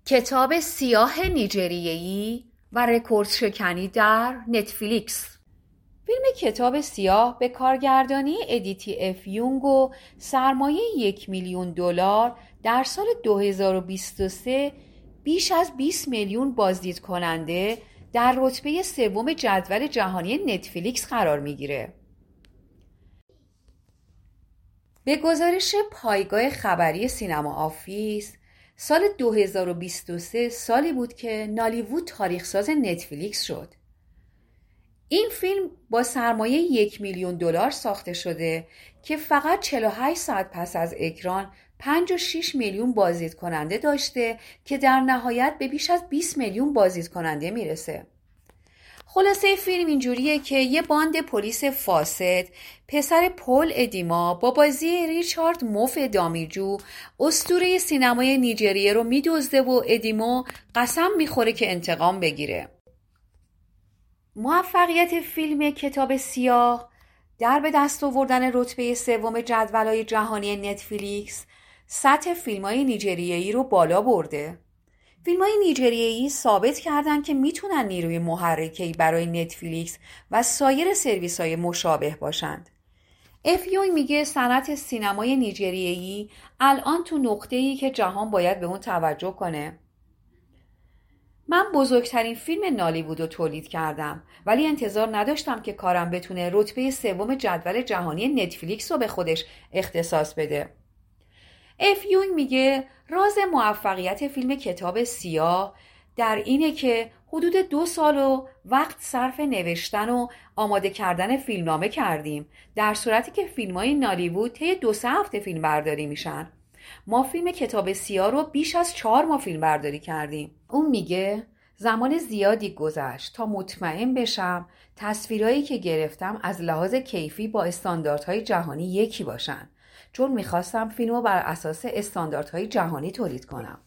کتاب سیاه نیجریه‌ای و رکورد شکنی در نتفلیکس. فیلم کتاب سیاه به کارگردانی ادیتی اف یونگ و سرمایه $1,000,000 در سال 2023 بیش از 20 میلیون بازدید کننده در رتبه سوم جدول جهانی نتفلیکس قرار میگیره. به گزارش پایگاه خبری سینما آفیس، سال 2023 سالی بود که نالیوود تاریخ‌ساز نتفلیکس شد. این فیلم با سرمایه $1,000,000 ساخته شده که فقط 48 ساعت پس از اکران 5.6 میلیون بازدید کننده داشته که در نهایت به بیش از 20 میلیون بازدید کننده میرسه. خلاصه فیلم اینجوریه که یه باند پلیس فاسد پسر پول ادیما با بازی ریچارد موف دامیجو اسطوره سینمای نیجریه رو میدزده و ادیما قسم میخوره که انتقام بگیره. موفقیت فیلم کتاب سیاه در به دست آوردن رتبه سوم جدول‌های جهانی نتفلیکس سطح فیلم‌های نیجریه‌ای رو بالا برده. فیلم‌های نیجریه‌ای ثابت کردن که میتونن نیروی محرکه‌ای برای نتفلیکس و سایر سرویس‌های مشابه باشند. افیون میگه صنعت سینمای نیجریه‌ای الان تو نقطه‌ای که جهان باید به اون توجه کنه. من بزرگترین فیلم نالیوود رو تولید کردم ولی انتظار نداشتم که کارم بتونه رتبه سوم جدول جهانی نتفلیکس رو به خودش اختصاص بده. افیون میگه راز موفقیت فیلم کتاب سیاه در اینه که حدود 2 سال و وقت صرف نوشتن و آماده کردن فیلمنامه کردیم، در صورتی که فیلم‌های نالیوود طی 2-3 هفته فیلم برداری میشن. ما فیلم کتاب سیاه رو بیش از 4 ماه فیلم برداری کردیم. اون میگه زمان زیادی گذشت تا مطمئن بشم تصویرهایی که گرفتم از لحاظ کیفی با استانداردهای جهانی یکی باشن، چون میخواستم فیلمو بر اساس استانداردهای جهانی تولید کنم.